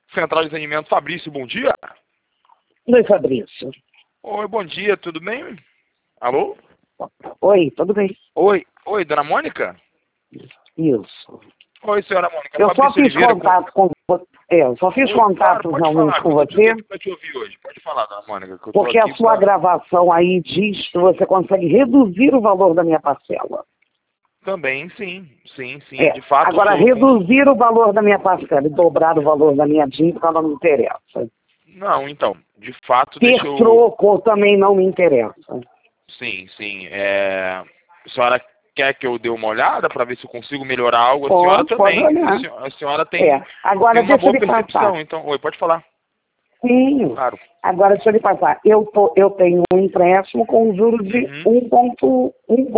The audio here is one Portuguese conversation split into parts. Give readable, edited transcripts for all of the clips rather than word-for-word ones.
Central de Atendimento, Fabrício, bom dia. Oi, Fabrício. Oi, bom dia, tudo bem? Alô? Oi, tudo bem? Oi, dona Mônica? Isso. Oi, senhora Mônica. Eu só fiz contato com você. Eu só fiz contatos realmente com você. Para te ouvir hoje. Pode falar, dona Mônica. Que eu porque a sua gravação aí diz que você consegue reduzir o valor da minha parcela. Também, sim, É. de fato. Agora, reduzir o valor da minha parcela e dobrar o valor da minha dívida não me interessa. Não, então, de fato, Ter troco também não me interessa. Sim. A senhora quer que eu dê uma olhada para ver se eu consigo melhorar algo? A senhora também. A senhora tem, Agora, tem uma boa deixa eu lhe percepção. passar. Então, oi, pode falar. Sim. Claro. Agora, deixa eu lhe passar. Eu tenho um empréstimo com juros de 1.0.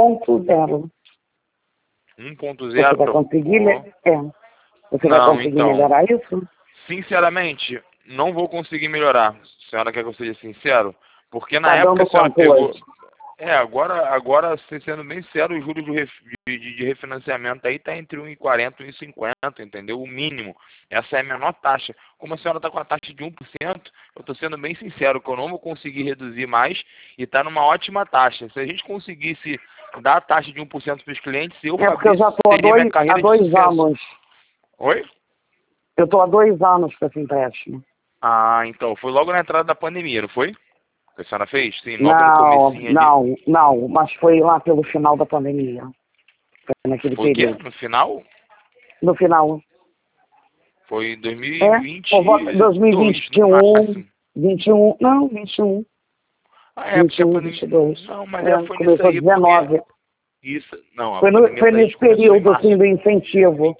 1.0? Você vai conseguir, Você vai conseguir melhorar isso? Sinceramente, não vou conseguir melhorar. A senhora quer que eu seja sincero? Porque na Tá época a senhora pegou... hoje? Agora, sendo bem sincero, o juros de refinanciamento aí está entre 1,40 e 1,50, entendeu? O mínimo. Essa é a menor taxa. Como a senhora está com a taxa de 1%, eu estou sendo bem sincero, que eu não vou conseguir reduzir mais e está numa ótima taxa. Se a gente conseguisse dar a taxa de 1% para os clientes, porque eu já estou há 2 anos. Oi? Eu estou há 2 anos com esse empréstimo. Ah, então, foi logo na entrada da pandemia, não foi? Que a senhora fez? Sim, logo no comecinho ali. Não, mas foi lá pelo final da pandemia. Foi naquele período. O quê? No final? No final. Foi em 2020. 2021, 21. Não, 21. Ah, é, 21, porque a 22. Não, mas foi nisso começou aí. 19. Porque... Isso, não, foi nesse período, assim, do incentivo.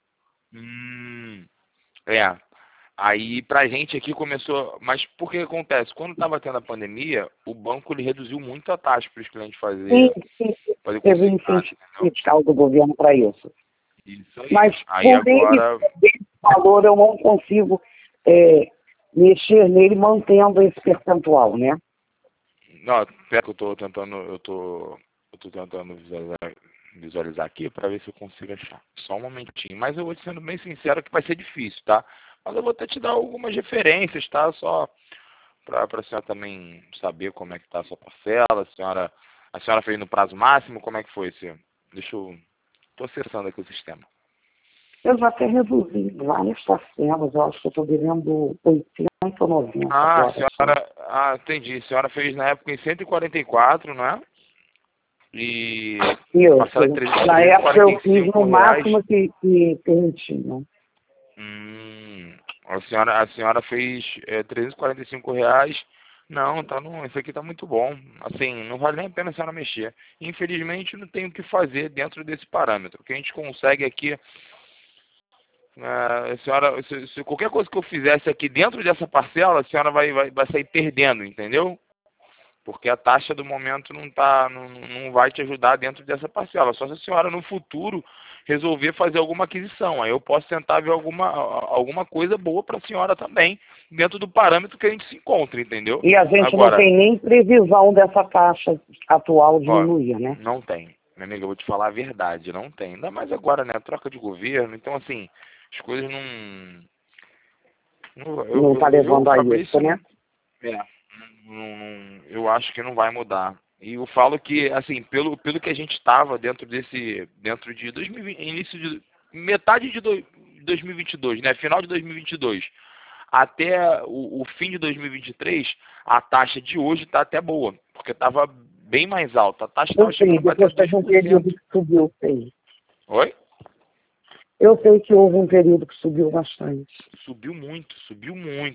Aí pra gente aqui começou, mas por que acontece? Quando estava tendo a pandemia, o banco ele reduziu muito a taxa para os clientes fazerem. Sim. Teve um incentivo fiscal do governo para isso. Isso aí. Mas aí agora... esse valor eu não consigo mexer nele mantendo esse percentual, né? Não, pera que eu tô tentando visualizar aqui para ver se eu consigo achar. Só um momentinho. Mas eu vou sendo bem sincero que vai ser difícil, tá? Mas eu vou até te dar algumas referências, tá? Só para a senhora também saber como é que tá a sua parcela. A senhora fez no prazo máximo? Como é que foi? Estou acessando aqui o sistema. Eu já até reduzi várias parcelas. Eu acho que eu estou devendo 80 ou 90. Entendi. A senhora fez na época em 144, não é? E isso. Na época eu fiz no máximo que permitia. A senhora fez R$345. Não, isso aqui tá muito bom. Assim, não vale nem a pena a senhora mexer. Infelizmente, não tem o que fazer dentro desse parâmetro. O que a gente consegue aqui... a senhora, se qualquer coisa que eu fizesse aqui dentro dessa parcela, a senhora vai sair perdendo, entendeu? Porque a taxa do momento não vai te ajudar dentro dessa parcela. Só se a senhora no futuro resolver fazer alguma aquisição. Aí eu posso tentar ver alguma coisa boa para a senhora também, dentro do parâmetro que a gente se encontra, entendeu? E a gente não tem nem previsão dessa taxa atual diminuir, né? Não tem. Minha amiga, eu vou te falar a verdade, não tem. Ainda mais agora, né? Troca de governo. Então, assim, as coisas não está levando a isso, né? Eu acho que não vai mudar. E eu falo que, assim, pelo que a gente estava dentro de 2020, metade de 2022, né? Final de 2022, até o fim de 2023, a taxa de hoje está até boa, porque estava bem mais alta. A taxa estava chegando a bater 2%. Um período que subiu, sei. Oi? Eu sei que houve um período que subiu bastante. Subiu muito.